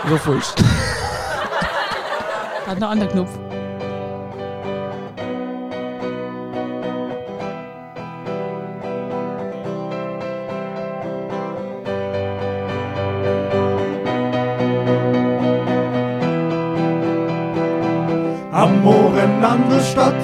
So falsch. Hat noch einen anderen Knopf. Amore Nandelstadt.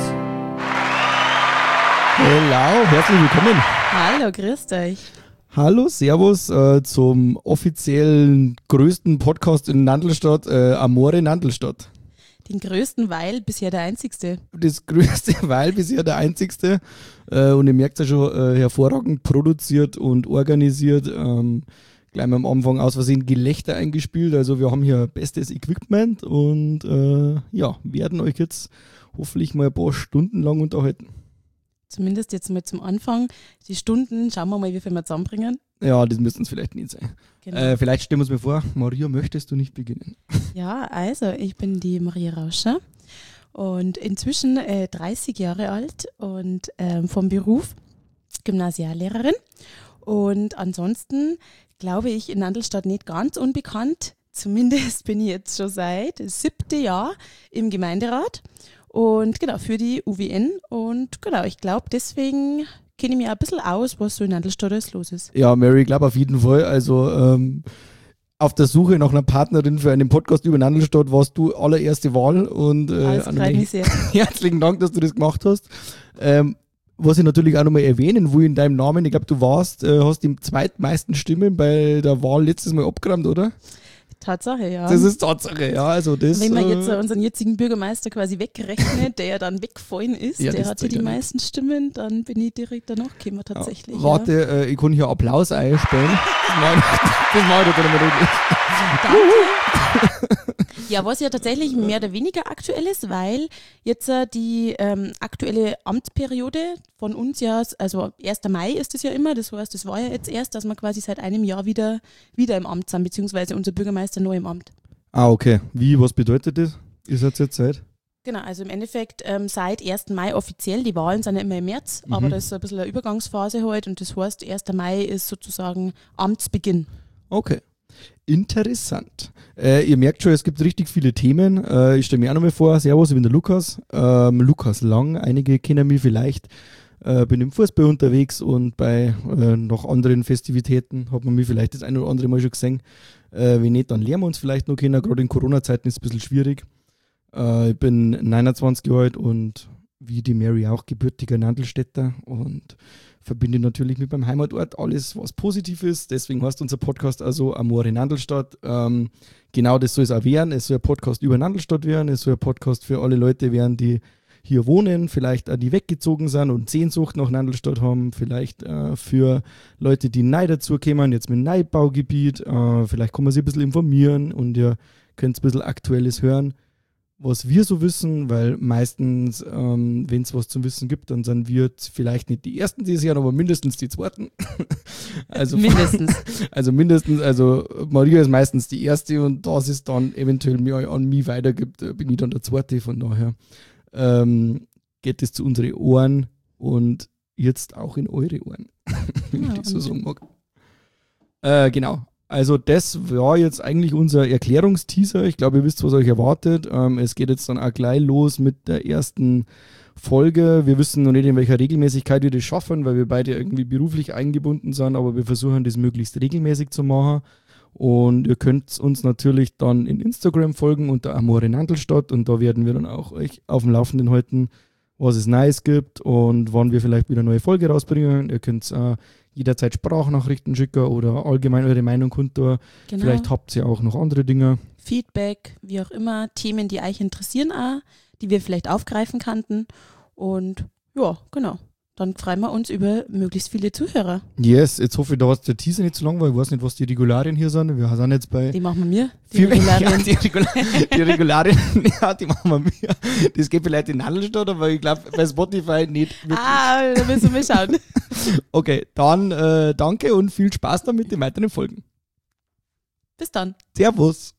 Hello, herzlich willkommen. Hallo, grüßt euch. Hallo, servus zum offiziellen größten Podcast in Nandelstadt, Amore Nandelstadt. Den größten, weil bisher der einzigste. Das größte, weil bisher der einzigste. Und ihr merkt ja schon, hervorragend produziert und organisiert. Gleich mal am Anfang aus Versehen Gelächter eingespielt. Also wir haben hier bestes Equipment und werden euch jetzt hoffentlich mal ein paar Stunden lang unterhalten. Zumindest jetzt mal zum Anfang. Die Stunden, schauen wir mal, wie viel wir zusammenbringen. Ja, das müsste es vielleicht nicht sein. Genau. Vielleicht stellen wir es mir vor, Maria, möchtest du nicht beginnen? Ja, also ich bin die Maria Rauscher und inzwischen 30 Jahre alt und vom Beruf Gymnasiallehrerin. Und ansonsten glaube ich in Nandelstadt nicht ganz unbekannt. Zumindest bin ich jetzt schon seit 7. Jahr im Gemeinderat. Und genau, für die UWN. Und genau, ich glaube, deswegen kenne ich mich auch ein bisschen aus, was so in Nandelstadt alles los ist. Ja, Mary, ich glaube auf jeden Fall. Also auf der Suche nach einer Partnerin für einen Podcast über Nandelstadt warst du allererste Wahl. Und Das freut mich sehr. herzlichen Dank, dass du das gemacht hast. Was ich natürlich auch nochmal erwähnen will in deinem Namen, ich glaube, du hast die zweitmeisten Stimmen bei der Wahl letztes Mal abgeräumt, oder? Tatsache, ja. Das ist Tatsache, ja. Also das, Wenn man jetzt unseren jetzigen Bürgermeister quasi wegrechnet, der ja dann weggefallen ist, Ja, der das hatte die zählt ja meisten Stimmen, dann bin ich direkt danach gekommen tatsächlich. Warte, ich kann hier Applaus einspielen. Das mache ich dann mal nicht. Danke. Ja, was ja tatsächlich mehr oder weniger aktuell ist, weil jetzt die aktuelle Amtsperiode von uns ja, also 1. Mai ist es ja immer, das heißt, das war ja jetzt erst, dass wir quasi seit einem Jahr wieder im Amt sind, beziehungsweise unser Bürgermeister neu im Amt. Ah, okay. Was bedeutet das? Ist jetzt Zeit? Genau, also im Endeffekt seit 1. Mai offiziell, die Wahlen sind ja immer im März, aber das ist ein bisschen eine Übergangsphase halt und das heißt, 1. Mai ist sozusagen Amtsbeginn. Okay. Interessant. Ihr merkt schon, es gibt richtig viele Themen. Ich stelle mir auch nochmal vor, servus, ich bin der Lukas. Lukas Lang, einige kennen mich vielleicht. Bin im Fußball unterwegs und bei noch anderen Festivitäten hat man mich vielleicht das ein oder andere Mal schon gesehen. Wenn nicht, dann lernen wir uns vielleicht noch kennen. Gerade in Corona-Zeiten ist es ein bisschen schwierig. Ich bin 29 Jahre alt und wie die Mary auch gebürtiger Nandelstädter und verbinde natürlich mit meinem Heimatort alles, was positiv ist. Deswegen heißt unser Podcast also Amore Nandelstadt. Genau das soll es auch werden. Es soll ein Podcast über Nandelstadt werden. Es soll ein Podcast für alle Leute werden, die hier wohnen, vielleicht auch die weggezogen sind und Sehnsucht nach Nandelstadt haben. Vielleicht für Leute, die neu dazukommen, jetzt mit Neubaugebiet. Vielleicht kann man sich ein bisschen informieren und ihr könnt ein bisschen Aktuelles hören, was wir so wissen, weil meistens, wenn es was zum Wissen gibt, dann sind wir vielleicht nicht die Ersten, die es hören, aber mindestens die Zweiten. Also mindestens. Also Maria ist meistens die Erste und das ist dann eventuell mir an mich weitergibt, bin ich dann der Zweite. Von daher geht es zu unseren Ohren und jetzt auch in eure Ohren, wenn ich das so sagen mag. Genau. Also das war jetzt eigentlich unser Erklärungsteaser. Ich glaube, ihr wisst, was euch erwartet. Es geht jetzt dann auch gleich los mit der ersten Folge. Wir wissen noch nicht, in welcher Regelmäßigkeit wir das schaffen, weil wir beide irgendwie beruflich eingebunden sind, aber wir versuchen das möglichst regelmäßig zu machen. Und ihr könnt uns natürlich dann in Instagram folgen unter Amore Nandelstadt und da werden wir dann auch euch auf dem Laufenden halten, was es Neues gibt und wann wir vielleicht wieder eine neue Folge rausbringen. Ihr könnt jederzeit Sprachnachrichten schicken oder allgemein eure Meinung kundtun. Genau. Vielleicht habt ihr auch noch andere Dinge. Feedback, wie auch immer, Themen, die euch interessieren auch, die wir vielleicht aufgreifen könnten. Und ja, genau. Dann freuen wir uns über möglichst viele Zuhörer. Yes, jetzt hoffe ich, da war der Teaser nicht zu lang, weil ich weiß nicht, was die Regularien hier sind. Wir sind jetzt bei... Die machen wir mir. Die Regularien. Ja, die Regularien, ja, die machen wir mir. Das geht vielleicht in Nandelstadt, aber ich glaube bei Spotify nicht wirklich. Da müssen wir schauen. Okay, dann danke und viel Spaß dann mit den weiteren Folgen. Bis dann. Servus.